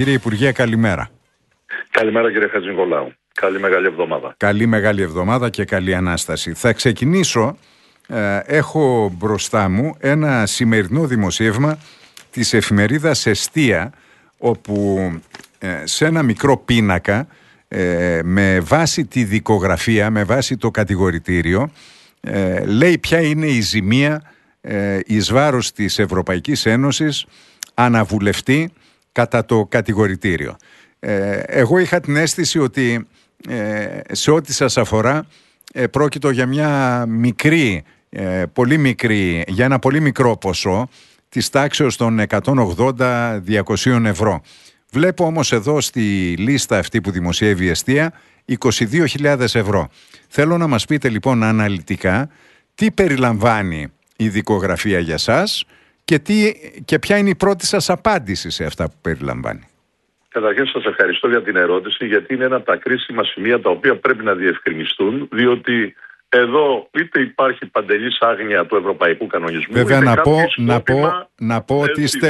Κύριε Υπουργέ, καλημέρα. Καλημέρα κύριε Χατζηνικολάου. Καλή μεγάλη εβδομάδα. Καλή μεγάλη εβδομάδα και καλή Ανάσταση. Θα ξεκινήσω, έχω μπροστά μου ένα σημερινό δημοσίευμα της εφημερίδας Εστία, όπου σε ένα μικρό πίνακα με βάση τη δικογραφία, με βάση το κατηγορητήριο, λέει ποια είναι η ζημία εις βάρος της Ευρωπαϊκής Ένωσης αναβουλευτή κατά το κατηγορητήριο. Εγώ είχα την αίσθηση ότι σε ό,τι σας αφορά πρόκειτο για μια μικρή, πολύ μικρή, για ένα πολύ μικρό ποσό της τάξεως των 180-200 ευρώ. Βλέπω όμως εδώ στη λίστα αυτή που δημοσιεύει η Εστία 22.000 ευρώ. Θέλω να μας πείτε λοιπόν αναλυτικά τι περιλαμβάνει η δικογραφία για σας και ποια είναι η πρώτη σας απάντηση σε αυτά που περιλαμβάνει. Καταρχήν σας ευχαριστώ για την ερώτηση, γιατί είναι ένα από τα κρίσιμα σημεία τα οποία πρέπει να διευκρινιστούν, διότι εδώ είτε υπάρχει παντελής άγνοια του ευρωπαϊκού κανονισμού. Βέβαια να πω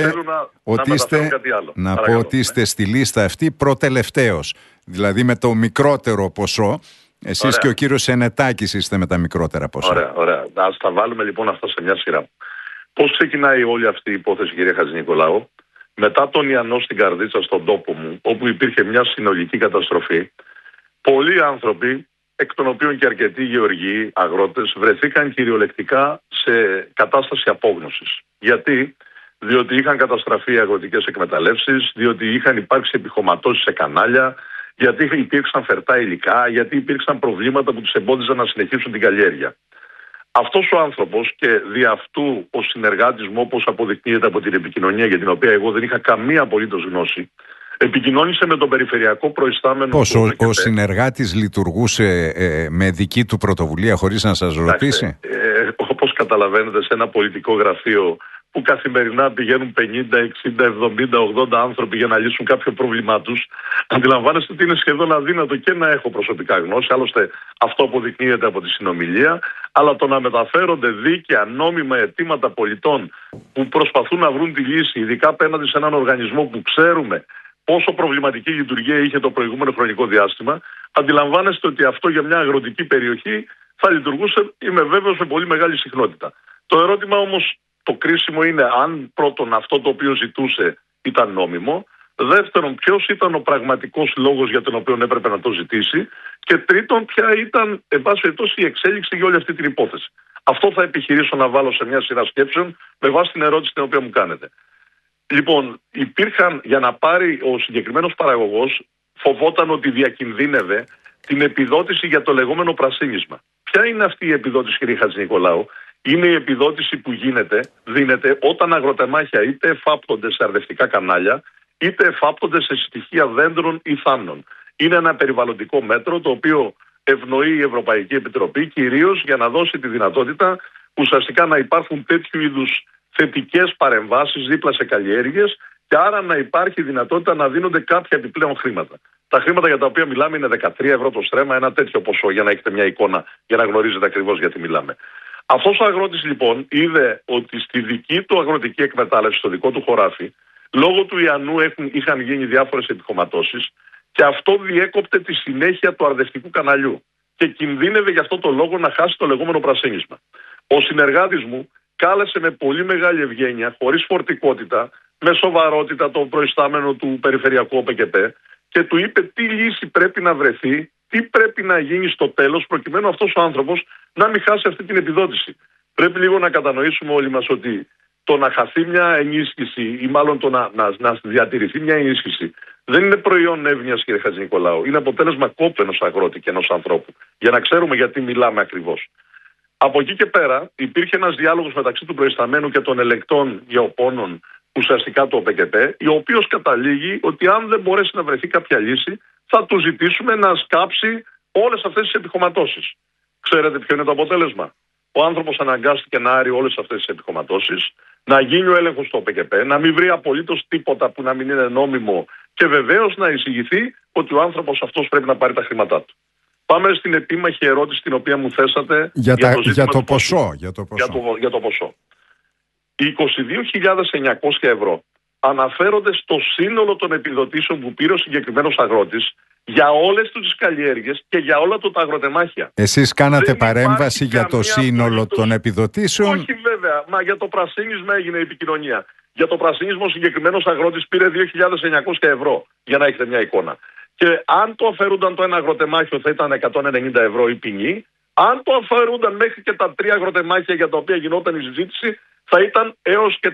ότι είστε στη λίστα αυτή προτελευταίος, δηλαδή με το μικρότερο ποσό. Εσείς ωραία. Και ο κύριος Ενετάκης είστε με τα μικρότερα ποσά. Ωραία. Ας τα βάλουμε λοιπόν αυτά σε μια σειρά. Πώς ξεκινάει όλη αυτή η υπόθεση, κύριε Χατζηνικολάου? Μετά τον Ιαννό στην Καρδίτσα, στον τόπο μου, όπου υπήρχε μια συνολική καταστροφή, πολλοί άνθρωποι, εκ των οποίων και αρκετοί γεωργοί, αγρότες, βρεθήκαν κυριολεκτικά σε κατάσταση απόγνωσης. Γιατί? Διότι είχαν καταστραφεί αγροτικές εκμεταλλεύσεις, διότι είχαν υπάρξει επιχωματώσεις σε κανάλια, γιατί υπήρξαν φερτά υλικά, γιατί υπήρξαν προβλήματα που τους εμπόδιζαν να συνεχίσουν την καλλιέργεια. Αυτός ο άνθρωπος και δι' αυτού ο συνεργάτης μου, όπως αποδεικνύεται από την επικοινωνία για την οποία εγώ δεν είχα καμία απολύτως γνώση, επικοινώνησε με τον περιφερειακό προϊστάμενο. Πώς ο συνεργάτης λειτουργούσε με δική του πρωτοβουλία χωρίς να σας ρωτήσει? Όπως καταλαβαίνετε, σε ένα πολιτικό γραφείο που καθημερινά πηγαίνουν 50, 60, 70, 80 άνθρωποι για να λύσουν κάποιο πρόβλημά τους, αντιλαμβάνεστε ότι είναι σχεδόν αδύνατο και να έχω προσωπικά γνώση, άλλωστε αυτό αποδεικνύεται από τη συνομιλία, αλλά το να μεταφέρονται δίκαια, νόμιμα αιτήματα πολιτών που προσπαθούν να βρουν τη λύση, ειδικά απέναντι σε έναν οργανισμό που ξέρουμε πόσο προβληματική λειτουργία είχε το προηγούμενο χρονικό διάστημα, αντιλαμβάνεστε ότι αυτό για μια αγροτική περιοχή θα λειτουργούσε, είμαι βέβαιος, με πολύ μεγάλη συχνότητα. Το ερώτημα όμως, το κρίσιμο είναι αν πρώτον αυτό το οποίο ζητούσε ήταν νόμιμο, δεύτερον ποιος ήταν ο πραγματικός λόγος για τον οποίο έπρεπε να το ζητήσει και τρίτον ποια ήταν εν πάση περιπτώσει η εξέλιξη για όλη αυτή την υπόθεση. Αυτό θα επιχειρήσω να βάλω σε μια σειρά σκέψεων με βάση την ερώτηση την οποία μου κάνετε. Λοιπόν, για να πάρει ο συγκεκριμένος παραγωγός, φοβόταν ότι διακινδύνευε την επιδότηση για το λεγόμενο πρασίνισμα. Ποια είναι αυτή η επιδότηση, κύριε Χατζηνικολάου? Είναι η επιδότηση που δίνεται όταν αγροτεμάχια είτε εφάπτονται σε αρδευτικά κανάλια, είτε εφάπτονται σε στοιχεία δέντρων ή θάμνων. Είναι ένα περιβαλλοντικό μέτρο το οποίο ευνοεί η Ευρωπαϊκή Επιτροπή, κυρίως για να δώσει τη δυνατότητα ουσιαστικά να υπάρχουν τέτοιου είδους θετικές παρεμβάσεις δίπλα σε καλλιέργειες και άρα να υπάρχει δυνατότητα να δίνονται κάποια επιπλέον χρήματα. Τα χρήματα για τα οποία μιλάμε είναι 13 ευρώ το στρέμμα, ένα τέτοιο ποσό, για να έχετε μια εικόνα, για να γνωρίζετε ακριβώς γιατί μιλάμε. Αυτός ο αγρότης λοιπόν είδε ότι στη δική του αγροτική εκμετάλλευση, στο δικό του χωράφι, λόγω του Ιαννού είχαν γίνει διάφορες επιχωματώσεις και αυτό διέκοπτε τη συνέχεια του αρδευτικού καναλιού και κινδύνευε γι' αυτό το λόγο να χάσει το λεγόμενο πρασίνισμα. Ο συνεργάτης μου κάλεσε με πολύ μεγάλη ευγένεια, χωρίς φορτικότητα, με σοβαρότητα τον προϊστάμενο του περιφερειακού ΟΠΚΠ και του είπε τι λύση πρέπει να βρεθεί, τι πρέπει να γίνει στο τέλος προκειμένου αυτός ο άνθρωπος να μην χάσει αυτή την επιδότηση. Πρέπει λίγο να κατανοήσουμε όλοι μας ότι το να χαθεί μια ενίσχυση ή μάλλον το να διατηρηθεί μια ενίσχυση δεν είναι προϊόν εύνοιας, κύριε Χατζηνικολάου. Είναι αποτέλεσμα κόπου ενός αγρότη και ενός ανθρώπου. Για να ξέρουμε γιατί μιλάμε ακριβώς. Από εκεί και πέρα υπήρχε ένας διάλογος μεταξύ του προϊσταμένου και των ελεκτών γεωπόνων ουσιαστικά του ΟΠΚΠ, ο οποίος καταλήγει ότι αν δεν μπορέσει να βρεθεί κάποια λύση, θα του ζητήσουμε να σκάψει όλες αυτές τις επιχωματώσεις. Ξέρετε ποιο είναι το αποτέλεσμα? Ο άνθρωπος αναγκάστηκε να άρει όλες αυτές τις επιχωματώσεις, να γίνει ο έλεγχος στο ΟΠΚΠ, να μην βρει απολύτως τίποτα που να μην είναι νόμιμο και βεβαίως να εισηγηθεί ότι ο άνθρωπος αυτός πρέπει να πάρει τα χρήματά του. Πάμε στην επίμαχη ερώτηση την οποία μου θέσατε για το ποσό. Για το ποσό. Οι 22.900 ευρώ αναφέρονται στο σύνολο των επιδοτήσεων που πήρε ο συγκεκριμένος αγρότης για όλες τις καλλιέργειες και για όλα τα αγροτεμάχια. Εσείς κάνατε Δεν παρέμβαση για το σύνολο των επιδοτήσεων? Όχι βέβαια, μα για το πρασίνισμα έγινε η επικοινωνία. Για το πρασίνισμα ο συγκεκριμένος αγρότης πήρε 2.900 ευρώ, για να έχετε μια εικόνα. Και αν το αφαιρούνταν το ένα αγροτεμάχιο θα ήταν 190 ευρώ η ποινή. Αν το αφαιρούνταν μέχρι και τα 3 αγροτεμάχια για τα οποία γινόταν η συζήτηση, θα ήταν έως και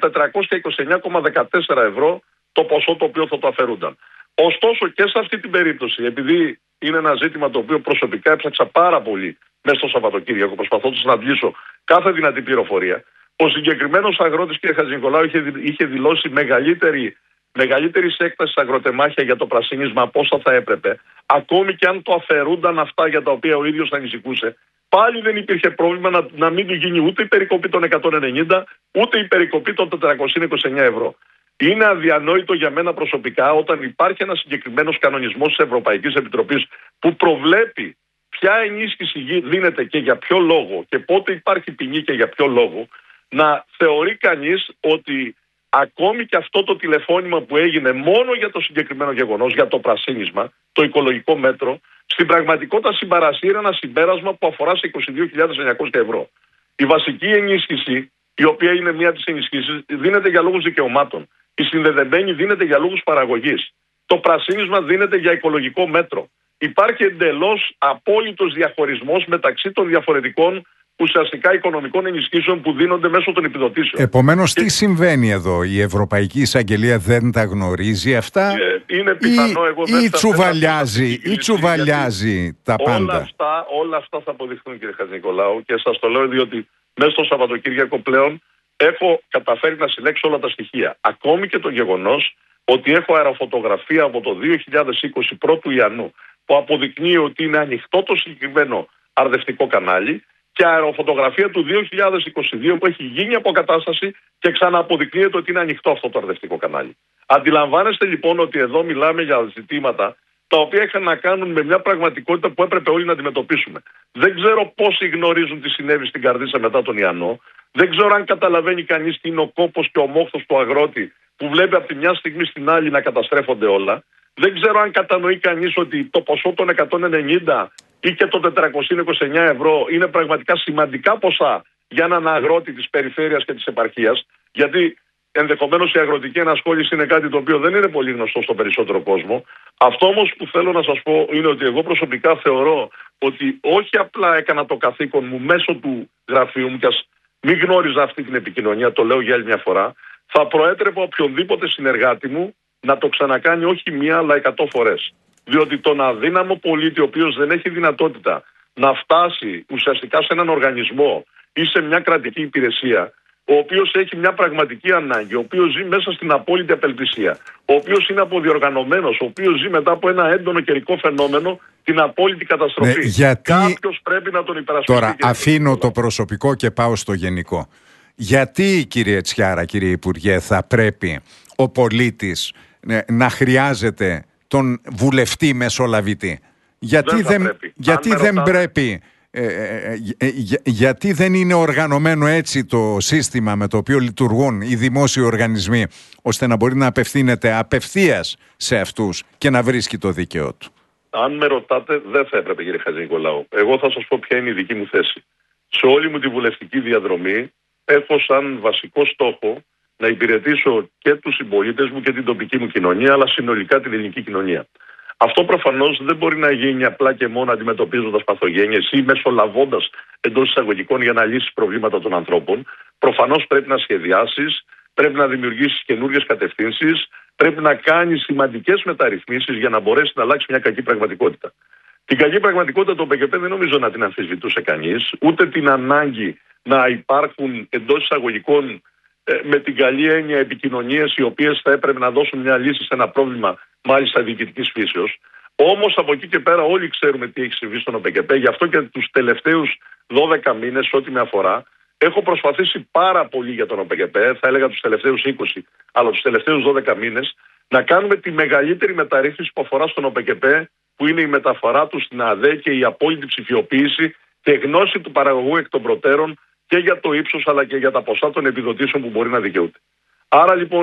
429,14 ευρώ το ποσό το οποίο θα το αφαιρούνταν. Ωστόσο και σε αυτή την περίπτωση, επειδή είναι ένα ζήτημα το οποίο προσωπικά έψαξα πάρα πολύ μέσα στο Σαββατοκύριακο, προσπαθώντας να αντλήσω κάθε δυνατή πληροφορία, ο συγκεκριμένος αγρότης, κ. Χατζηνικολάου, είχε δηλώσει μεγαλύτερη έκταση αγροτεμάχια για το πρασίνισμα από όσα θα έπρεπε. Ακόμη και αν το αφαιρούνταν αυτά για τα οποία ο ίδιος ανησυχούσε, πάλι δεν υπήρχε πρόβλημα να μην του γίνει ούτε η περικοπή των 190, ούτε η περικοπή των 429 ευρώ. Είναι αδιανόητο για μένα προσωπικά όταν υπάρχει ένας συγκεκριμένος κανονισμός της Ευρωπαϊκής Επιτροπής που προβλέπει ποια ενίσχυση δίνεται και για ποιο λόγο και πότε υπάρχει ποινή και για ποιο λόγο, να θεωρεί κανείς ότι ακόμη και αυτό το τηλεφώνημα που έγινε μόνο για το συγκεκριμένο γεγονός, για το πρασίνισμα, το οικολογικό μέτρο, στην πραγματικότητα συμπαρασύρει ένα συμπέρασμα που αφορά σε 22.900 ευρώ. Η βασική ενίσχυση, η οποία είναι μία της ενισχύσεις, δίνεται για λόγους δικαιωμάτων. Η συνδεδεμένη δίνεται για λόγους παραγωγής. Το πρασίνισμα δίνεται για οικολογικό μέτρο. Υπάρχει εντελώς απόλυτος διαχωρισμός μεταξύ των διαφορετικών ουσιαστικά οικονομικών ενισχύσεων που δίνονται μέσω των επιδοτήσεων. Επομένως, τι συμβαίνει εδώ? Η Ευρωπαϊκή Εισαγγελία δεν τα γνωρίζει αυτά είναι πιθανό, ή τσουβαλιάζει τα πάντα? Όλα αυτά θα αποδειχθούν, κύριε Χατζηνικολάου, και σας το λέω διότι μέσα στο Σαββατοκύριακο πλέον έχω καταφέρει να συλλέξω όλα τα στοιχεία. Ακόμη και το γεγονός ότι έχω αεροφωτογραφία από το 2020 1 Ιανουαρίου που αποδεικνύει ότι είναι ανοιχτό το συγκεκριμένο αρδευτικό κανάλι, και αεροφωτογραφία του 2022 που έχει γίνει αποκατάσταση και ξανααποδεικνύεται ότι είναι ανοιχτό αυτό το αρδευτικό κανάλι. Αντιλαμβάνεστε λοιπόν ότι εδώ μιλάμε για ζητήματα τα οποία είχαν να κάνουν με μια πραγματικότητα που έπρεπε όλοι να αντιμετωπίσουμε. Δεν ξέρω πόσοι γνωρίζουν τι συνέβη στην Καρδίτσα μετά τον Ιαννό. Δεν ξέρω αν καταλαβαίνει κανείς τι είναι ο κόπος και ο μόχθος του αγρότη που βλέπει από τη μια στιγμή στην άλλη να καταστρέφονται όλα. Δεν ξέρω αν κατανοεί κανείς ότι το ποσό των 190 ή και των 429 ευρώ είναι πραγματικά σημαντικά ποσά για έναν αγρότη της περιφέρειας και της επαρχίας, γιατί ενδεχομένως η αγροτική ενασχόληση είναι κάτι το οποίο δεν είναι πολύ γνωστό στον περισσότερο κόσμο. Αυτό όμως που θέλω να σας πω είναι ότι εγώ προσωπικά θεωρώ ότι όχι απλά έκανα το καθήκον μου μέσω του γραφείου μου, και ας μην γνώριζα αυτή την επικοινωνία, το λέω για άλλη μια φορά, θα προέτρεπα οποιονδήποτε συνεργάτη μου να το ξανακάνει όχι μία αλλά 100 φορές. Διότι τον αδύναμο πολίτη, ο οποίος δεν έχει δυνατότητα να φτάσει ουσιαστικά σε έναν οργανισμό ή σε μια κρατική υπηρεσία, ο οποίος έχει μια πραγματική ανάγκη, ο οποίος ζει μέσα στην απόλυτη απελπισία, ο οποίος είναι αποδιοργανωμένος, ο οποίος ζει μετά από ένα έντονο καιρικό φαινόμενο την απόλυτη καταστροφή. Κάποιος πρέπει να τον υπερασπιστεί. Τώρα αφήνω το προσωπικό και πάω στο γενικό. Γιατί, κύριε Τσιάρα, κύριε Υπουργέ, θα πρέπει ο πολίτης να χρειάζεται τον βουλευτή μεσολαβητή? Γιατί δεν είναι οργανωμένο έτσι το σύστημα με το οποίο λειτουργούν οι δημόσιοι οργανισμοί, ώστε να μπορεί να απευθύνεται απευθείας σε αυτούς και να βρίσκει το δίκαιο του? Αν με ρωτάτε, δεν θα έπρεπε, κύριε Χατζηνικολάου. Εγώ θα σας πω ποια είναι η δική μου θέση. Σε όλη μου τη βουλευτική διαδρομή έχω σαν βασικό στόχο να υπηρετήσω και τους συμπολίτες μου και την τοπική μου κοινωνία, αλλά συνολικά την ελληνική κοινωνία. Αυτό προφανώς δεν μπορεί να γίνει απλά και μόνο αντιμετωπίζοντας παθογένειες ή μεσολαβώντας εντός εισαγωγικών για να λύσεις προβλήματα των ανθρώπων. Προφανώς πρέπει να σχεδιάσεις, πρέπει να δημιουργήσεις καινούριες κατευθύνσεις, πρέπει να κάνεις σημαντικές μεταρρυθμίσεις για να μπορέσει να αλλάξει μια κακή πραγματικότητα. Την κακή πραγματικότητα του ΟΠΕΚΕΠΕ δεν νομίζω να την αμφισβητούσε κανείς, ούτε την ανάγκη να υπάρχουν εντός εισαγωγικών με την καλή έννοια επικοινωνίες οι οποίες θα έπρεπε να δώσουν μια λύση σε ένα πρόβλημα μάλιστα διοικητικής φύσεως. Όμως από εκεί και πέρα όλοι ξέρουμε τι έχει συμβεί στον ΟΠΕΚΕΠΕ. Γι' αυτό και τους τελευταίους 12 μήνες, ό,τι με αφορά, έχω προσπαθήσει πάρα πολύ για τον ΟΠΕΚΕΠΕ, θα έλεγα τους τελευταίους 20, αλλά τους τελευταίους 12 μήνες, να κάνουμε τη μεγαλύτερη μεταρρύθμιση που αφορά στον ΟΠΕΚΕΠΕ, που είναι η μεταφορά του στην ΑΔΕ και η απόλυτη ψηφιοποίηση και γνώση του παραγωγού εκ των προτέρων και για το ύψος αλλά και για τα ποσά των επιδοτήσεων που μπορεί να δικαιούται. Άρα λοιπόν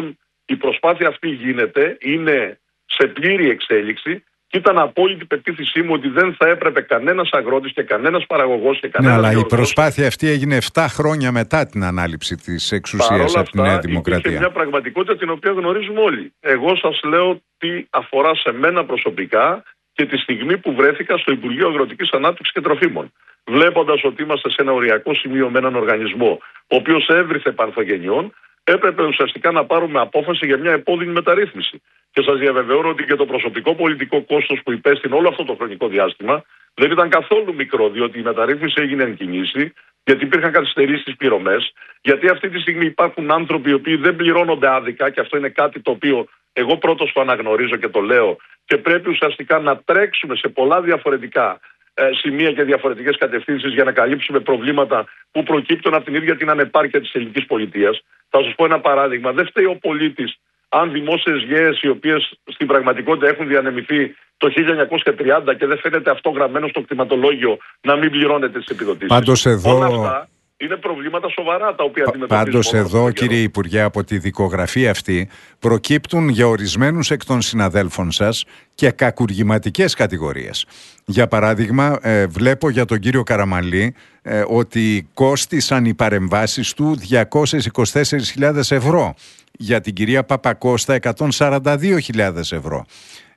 Η προσπάθεια αυτή γίνεται, είναι σε πλήρη εξέλιξη και ήταν απόλυτη πεποίθησή μου ότι δεν θα έπρεπε κανένας αγρότης και κανένας παραγωγός και κανένας αλλά γεωργός. η προσπάθεια αυτή έγινε 7 χρόνια μετά την ανάληψη της εξουσίας από τη Νέα Δημοκρατία. Υπήρχε μια πραγματικότητα την οποία γνωρίζουμε όλοι. Εγώ σας λέω τι αφορά σε μένα προσωπικά και τη στιγμή που βρέθηκα στο Υπουργείο Αγροτικής Ανάπτυξης και Τροφίμων. Βλέποντας ότι είμαστε σε ένα οριακό σημείο με έναν οργανισμό, ο οποίος έβριθε παρθογενειών, έπρεπε ουσιαστικά να πάρουμε απόφαση για μια επώδυνη μεταρρύθμιση. Και σας διαβεβαιώνω ότι και το προσωπικό πολιτικό κόστος που υπέστην όλο αυτό το χρονικό διάστημα δεν ήταν καθόλου μικρό, διότι η μεταρρύθμιση έγινε εν κινήσει, γιατί υπήρχαν καθυστερήσεις στις πληρωμές, γιατί αυτή τη στιγμή υπάρχουν άνθρωποι οι οποίοι δεν πληρώνονται άδικα, και αυτό είναι κάτι το οποίο εγώ πρώτος το αναγνωρίζω και το λέω, και πρέπει ουσιαστικά να τρέξουμε σε πολλά διαφορετικά σημεία και διαφορετικές κατευθύνσεις για να καλύψουμε προβλήματα που προκύπτουν από την ίδια την ανεπάρκεια της ελληνικής πολιτείας. Θα σας πω ένα παράδειγμα. Δεν φταίει ο πολίτης αν δημόσιες γέες, οι οποίες στην πραγματικότητα έχουν διανεμηθεί το 1930 και δεν φαίνεται αυτό γραμμένο στο κτηματολόγιο, να μην πληρώνεται τις επιδοτήσεις. Πάντως εδώ... Όλα αυτά είναι προβλήματα σοβαρά τα οποία αντιμετωπίζουμε. Πάντως εδώ, κύριε Υπουργέ, από τη δικογραφία αυτή προκύπτουν για ορισμένους εκ των συναδέλφων σας και κακουργηματικές κατηγορίες. Για παράδειγμα, βλέπω για τον κύριο Καραμανλή ότι κόστησαν οι παρεμβάσεις του 224.000 ευρώ. Για την κυρία Παπακώστα 142.000 ευρώ.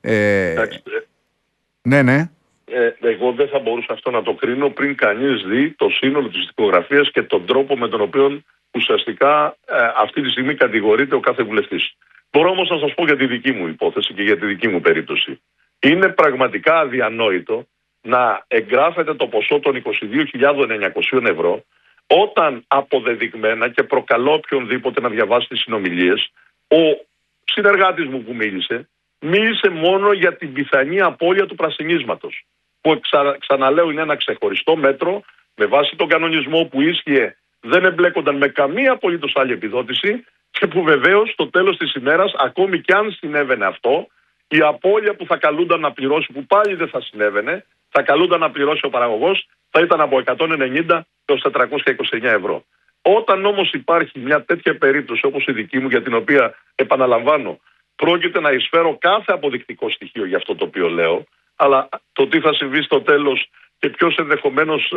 Ναι. Εγώ δεν θα μπορούσα αυτό να το κρίνω πριν κανείς δει το σύνολο της δικογραφίας και τον τρόπο με τον οποίο ουσιαστικά αυτή τη στιγμή κατηγορείται ο κάθε βουλευτής. Μπορώ όμως να σας πω για τη δική μου υπόθεση και για τη δική μου περίπτωση. Είναι πραγματικά αδιανόητο να εγγράφεται το ποσό των 22.900 ευρώ όταν αποδεδειγμένα, και προκαλώ οποιονδήποτε να διαβάσει τις συνομιλίες, ο συνεργάτης μου που μίλησε μόνο για την πιθανή απώλεια του πρασινίσματος, που ξαναλέω είναι ένα ξεχωριστό μέτρο με βάση τον κανονισμό που ίσχυε, δεν εμπλέκονταν με καμία απολύτως άλλη επιδότηση, και που βεβαίως στο τέλος της ημέρας, ακόμη και αν συνέβαινε αυτό, η απώλεια που θα καλούνταν να πληρώσει, που πάλι δεν θα συνέβαινε, θα καλούνταν να πληρώσει ο παραγωγός, θα ήταν από 190 έως 429 ευρώ. Όταν όμως υπάρχει μια τέτοια περίπτωση όπως η δική μου, για την οποία, επαναλαμβάνω, πρόκειται να εισφέρω κάθε αποδεικτικό στοιχείο για αυτό το οποίο λέω, αλλά το τι θα συμβεί στο τέλος και ποιος ενδεχομένως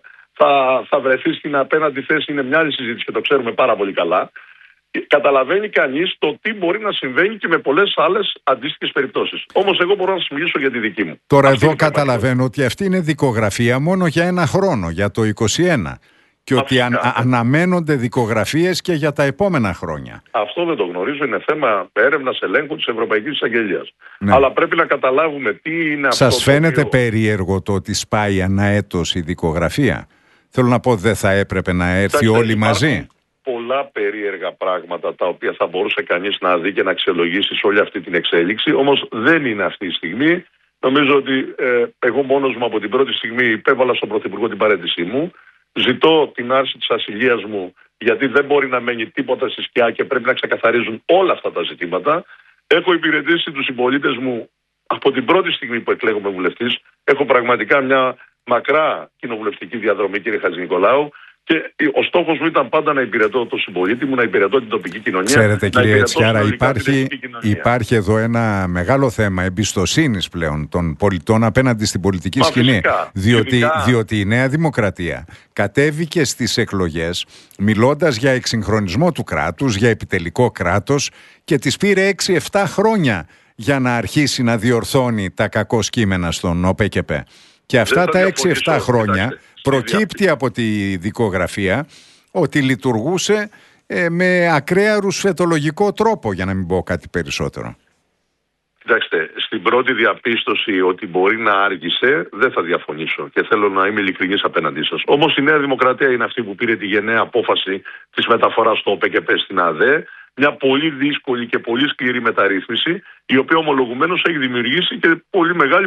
θα βρεθεί στην απέναντι θέση είναι μια άλλη συζήτηση και το ξέρουμε πάρα πολύ καλά. Καταλαβαίνει κανείς το τι μπορεί να συμβαίνει και με πολλές άλλες αντίστοιχες περιπτώσεις. Όμως εγώ μπορώ να σας μιλήσω για τη δική μου. Τώρα αυτή εδώ καταλαβαίνω ότι αυτή είναι δικογραφία μόνο για ένα χρόνο, για το 2021. Και ότι αναμένονται δικογραφίες και για τα επόμενα χρόνια. Αυτό δεν το γνωρίζω, είναι θέμα έρευνας ελέγχου της Ευρωπαϊκής Εισαγγελίας. Ναι. Αλλά πρέπει να καταλάβουμε τι είναι αυτό. Σας φαίνεται περίεργο το ότι σπάει ανά έτος η δικογραφία? Θέλω να πω, δεν θα έπρεπε να έρθει όλοι μαζί? Πολλά περίεργα πράγματα τα οποία θα μπορούσε κανείς να δει και να αξιολογήσει σε όλη αυτή την εξέλιξη. Όμως δεν είναι αυτή η στιγμή. Νομίζω ότι εγώ μόνος μου από την πρώτη στιγμή υπέβαλα στον Πρωθυπουργό την παραίτησή μου. Ζητώ την άρση της ασυλίας μου, γιατί δεν μπορεί να μένει τίποτα στη σκιά και πρέπει να ξεκαθαρίζουν όλα αυτά τα ζητήματα. Έχω υπηρετήσει τους συμπολίτες μου από την πρώτη στιγμή που εκλέγομαι βουλευτής. Έχω πραγματικά μια μακρά κοινοβουλευτική διαδρομή, κύριε Χατζηνικολάου, και ο στόχος μου ήταν πάντα να υπηρετώ τον συμπολίτη μου, να υπηρετώ την τοπική κοινωνία. Ξέρετε, κύριε Τσιάρα, υπάρχει εδώ ένα μεγάλο θέμα εμπιστοσύνης πλέον των πολιτών απέναντι στην πολιτική σκηνή. Διότι η Νέα Δημοκρατία κατέβηκε στις εκλογές μιλώντας για εξυγχρονισμό του κράτους, για επιτελικό κράτος, και της πήρε 6-7 χρόνια για να αρχίσει να διορθώνει τα κακό κείμενα στον ΟΠΕΚΕΠ. Και αυτά τα 6-7 χρόνια προκύπτει από τη δικογραφία ότι λειτουργούσε με ακραία ρουσφετολογικό τρόπο, για να μην πω κάτι περισσότερο. Κοιτάξτε, στην πρώτη διαπίστωση ότι μπορεί να άργησε δεν θα διαφωνήσω και θέλω να είμαι ειλικρινής απέναντί σας. Όμως η Νέα Δημοκρατία είναι αυτή που πήρε τη γενναία απόφαση της μεταφοράς στο ΟΠΕΚΕΠ στην ΑΔΕ. Μια πολύ δύσκολη και πολύ σκληρή μεταρρύθμιση, η οποία ομολογουμένως έχει δημιουργήσει και πολύ μεγάλη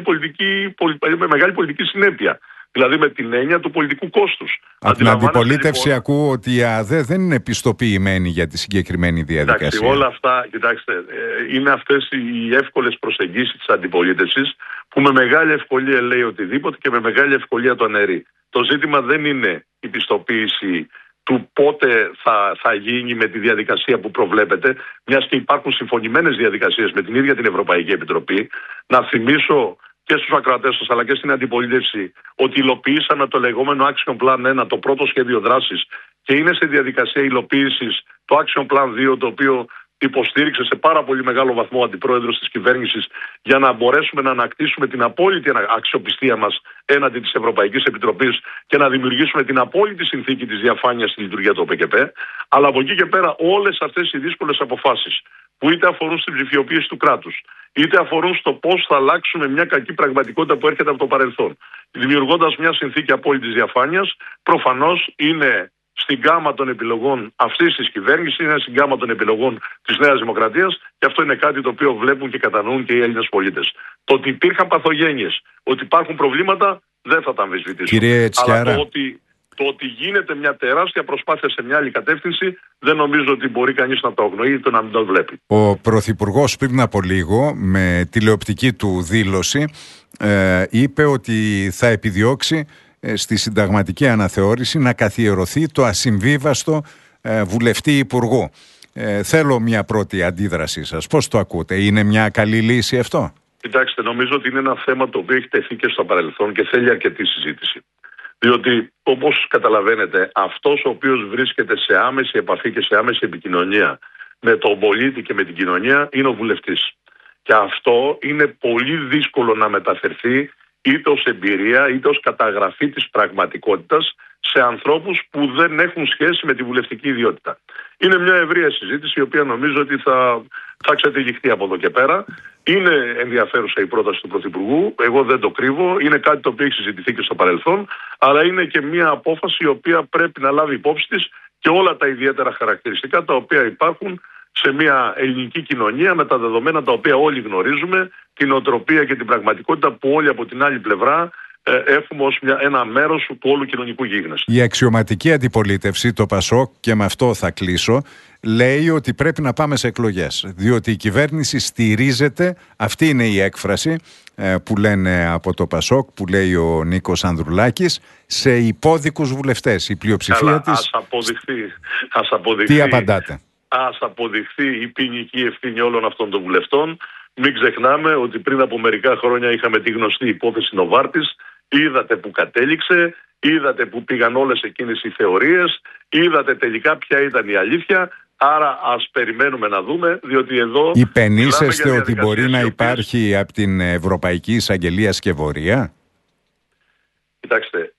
πολιτική συνέπεια. Δηλαδή με την έννοια του πολιτικού κόστους. Από την αντιπολίτευση ακούω ότι η ΑΔΕ δεν είναι πιστοποιημένη για τη συγκεκριμένη διαδικασία. Εντάξει, όλα αυτά, κοιτάξτε, είναι αυτές οι εύκολες προσεγγίσεις της αντιπολίτευσης που με μεγάλη ευκολία λέει οτιδήποτε και με μεγάλη ευκολία το αναιρεί. Το ζήτημα δεν είναι η πιστοποίηση του πότε θα γίνει με τη διαδικασία που προβλέπεται, μιας και υπάρχουν συμφωνημένες διαδικασίες με την ίδια την Ευρωπαϊκή Επιτροπή. Να θυμίσω και στους ακροατές σας αλλά και στην αντιπολίτευση ότι υλοποιήσαμε το λεγόμενο Action Plan 1, το πρώτο σχέδιο δράσης, και είναι σε διαδικασία υλοποίησης το Action Plan 2, το οποίο υποστήριξε σε πάρα πολύ μεγάλο βαθμό ο αντιπρόεδρος της κυβέρνησης, για να μπορέσουμε να ανακτήσουμε την απόλυτη αξιοπιστία μας έναντι της Ευρωπαϊκής Επιτροπής και να δημιουργήσουμε την απόλυτη συνθήκη της διαφάνειας στη λειτουργία του ΟΠΚΠ. Αλλά από εκεί και πέρα όλες αυτές οι δύσκολες αποφάσεις που είτε αφορούν στην ψηφιοποίηση του κράτους, είτε αφορούν στο πώς θα αλλάξουμε μια κακή πραγματικότητα που έρχεται από το παρελθόν, δημιουργώντας μια συνθήκη απόλυτης διαφάνειας, προφανώς είναι στην γκάμα των επιλογών αυτής της κυβέρνησης, είναι στην γκάμα των επιλογών της Νέας Δημοκρατίας, και αυτό είναι κάτι το οποίο βλέπουν και κατανοούν και οι Έλληνες πολίτες. Το ότι υπήρχαν παθογένειες, ότι υπάρχουν προβλήματα, δεν θα τα αμφισβητήσω. Αλλά το ότι γίνεται μια τεράστια προσπάθεια σε μια άλλη κατεύθυνση, δεν νομίζω ότι μπορεί κανείς να το αγνοεί ή να μην το βλέπει. Ο Πρωθυπουργός πριν από λίγο, με τηλεοπτική του δήλωση, είπε ότι θα επιδιώξει στη συνταγματική αναθεώρηση να καθιερωθεί το ασυμβίβαστο βουλευτή υπουργού. Θέλω μια πρώτη αντίδρασή σας. Πώς το ακούτε, είναι μια καλή λύση αυτό? Κοιτάξτε, νομίζω ότι είναι ένα θέμα το οποίο έχει τεθεί και στο παρελθόν και θέλει αρκετή συζήτηση. Διότι, όπως καταλαβαίνετε, αυτός ο οποίος βρίσκεται σε άμεση επαφή και σε άμεση επικοινωνία με τον πολίτη και με την κοινωνία είναι ο βουλευτής. Και αυτό είναι πολύ δύσκολο να μεταφερθεί είτε ως εμπειρία είτε ως καταγραφή της πραγματικότητας σε ανθρώπους που δεν έχουν σχέση με τη βουλευτική ιδιότητα. Είναι μια ευρεία συζήτηση η οποία νομίζω ότι θα ξετυλιχθεί από εδώ και πέρα. Είναι ενδιαφέρουσα η πρόταση του Πρωθυπουργού, εγώ δεν το κρύβω, είναι κάτι το οποίο έχει συζητηθεί και στο παρελθόν, αλλά είναι και μια απόφαση η οποία πρέπει να λάβει υπόψη της και όλα τα ιδιαίτερα χαρακτηριστικά τα οποία υπάρχουν σε μια ελληνική κοινωνία με τα δεδομένα τα οποία όλοι γνωρίζουμε, την οτροπία και την πραγματικότητα που όλοι από την άλλη πλευρά έχουμε ως ένα μέρος του όλου κοινωνικού γίγνεσθε. Η αξιωματική αντιπολίτευση, το ΠΑΣΟΚ, και με αυτό θα κλείσω, λέει ότι πρέπει να πάμε σε εκλογές, διότι η κυβέρνηση στηρίζεται, αυτή είναι η έκφραση που λένε από το ΠΑΣΟΚ, που λέει ο Νίκος Ανδρουλάκης, σε υπόδικους βουλευτές. Η πλειοψηφία της... Ας αποδειχθεί. Τι απαντάτε? Ας αποδειχθεί η ποινική ευθύνη όλων αυτών των βουλευτών. Μην ξεχνάμε ότι πριν από μερικά χρόνια είχαμε τη γνωστή υπόθεση Νοβάρτης. Είδατε που κατέληξε, είδατε που πήγαν όλες εκείνες οι θεωρίες, είδατε τελικά ποια ήταν η αλήθεια. Άρα ας περιμένουμε να δούμε, διότι εδώ... Υπενήσεστε ότι μπορεί να υπάρχει από την Ευρωπαϊκή Εισαγγελία σκευωρία? Κοιτάξτε,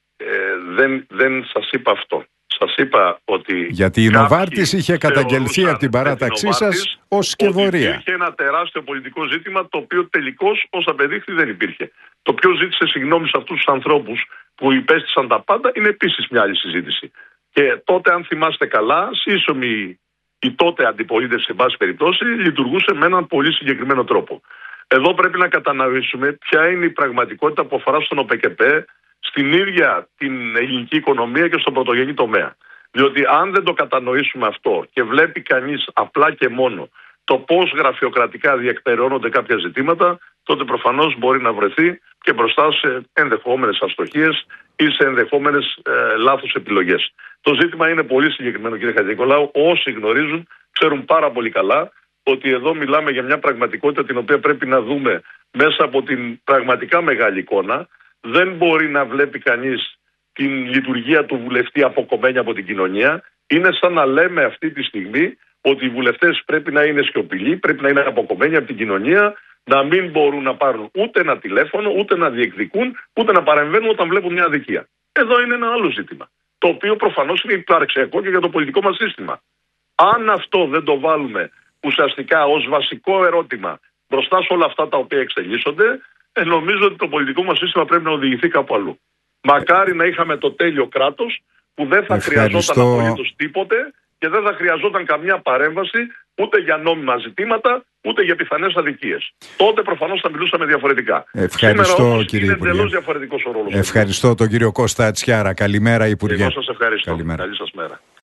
δεν σας είπα αυτό. Σας είπα ότι... Γιατί η Νοβάρτης είχε καταγγελθεί από την παράταξή σας ως σκευωρία. Υπήρχε ένα τεράστιο πολιτικό ζήτημα, το οποίο τελικώς, ως απεδείχθη, δεν υπήρχε. Το ποιο ζήτησε συγγνώμη σε αυτούς τους ανθρώπους που υπέστησαν τα πάντα είναι επίσης μια άλλη συζήτηση. Και τότε, αν θυμάστε καλά, σύσσωμη η τότε αντιπολίτευση, σε πάση περιπτώσει, λειτουργούσε με έναν πολύ συγκεκριμένο τρόπο. Εδώ πρέπει να κατανοήσουμε ποια είναι η πραγματικότητα που αφορά στον ΟΠΚΠ, στην ίδια την ελληνική οικονομία και στον πρωτογενή τομέα. Διότι αν δεν το κατανοήσουμε αυτό και βλέπει κανείς απλά και μόνο το πώς γραφειοκρατικά διεκπεραιώνονται κάποια ζητήματα, τότε προφανώς μπορεί να βρεθεί και μπροστά σε ενδεχόμενες αστοχίες ή σε ενδεχόμενες λάθος επιλογές. Το ζήτημα είναι πολύ συγκεκριμένο, κύριε Χατζηνικολάου. Όσοι γνωρίζουν, ξέρουν πάρα πολύ καλά ότι εδώ μιλάμε για μια πραγματικότητα την οποία πρέπει να δούμε μέσα από την πραγματικά μεγάλη εικόνα. Δεν μπορεί να βλέπει κανείς την λειτουργία του βουλευτή αποκομμένη από την κοινωνία. Είναι σαν να λέμε αυτή τη στιγμή ότι οι βουλευτές πρέπει να είναι σιωπηλοί, πρέπει να είναι αποκομμένοι από την κοινωνία, να μην μπορούν να πάρουν ούτε ένα τηλέφωνο, ούτε να διεκδικούν, ούτε να παρεμβαίνουν όταν βλέπουν μια αδικία. Εδώ είναι ένα άλλο ζήτημα, το οποίο προφανώς είναι υπαρξιακό και για το πολιτικό μας σύστημα. Αν αυτό δεν το βάλουμε ουσιαστικά ως βασικό ερώτημα μπροστά σε όλα αυτά τα οποία εξελίσσονται, νομίζω ότι το πολιτικό μας σύστημα πρέπει να οδηγηθεί κάπου αλλού. Μακάρι να είχαμε το τέλειο κράτος που δεν θα χρειαζόταν απολύτως τίποτε και δεν θα χρειαζόταν καμιά παρέμβαση ούτε για νόμιμα ζητήματα, ούτε για πιθανές αδικίες. Τότε προφανώς θα μιλούσαμε διαφορετικά. Ευχαριστώ, σήμερα όμως κύριε είναι Υπουργέ. εντελώς διαφορετικός ο ρόλος. Ευχαριστώ τον κύριο Κώστα Ατσιάρα. Καλημέρα, Υπουργέ. Εγώ σας ευχαριστώ. Καλημέρα. Καλή σας μέρα.